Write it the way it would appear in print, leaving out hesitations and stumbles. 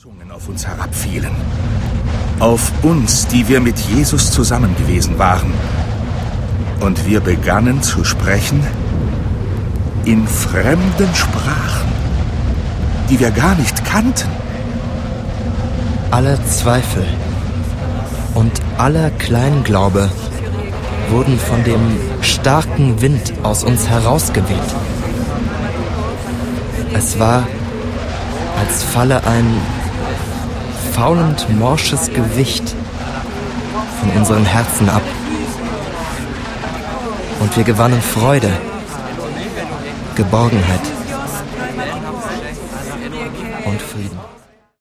Zungen auf uns herabfielen. Auf uns, die wir mit Jesus zusammen gewesen waren. Und wir begannen zu sprechen in fremden Sprachen, die wir gar nicht kannten. Alle Zweifel und aller Kleinglaube wurden von dem starken Wind aus uns herausgeweht. Es war, als falle ein faulend morsches Gewicht von unseren Herzen ab. Und wir gewannen Freude, Geborgenheit und Frieden.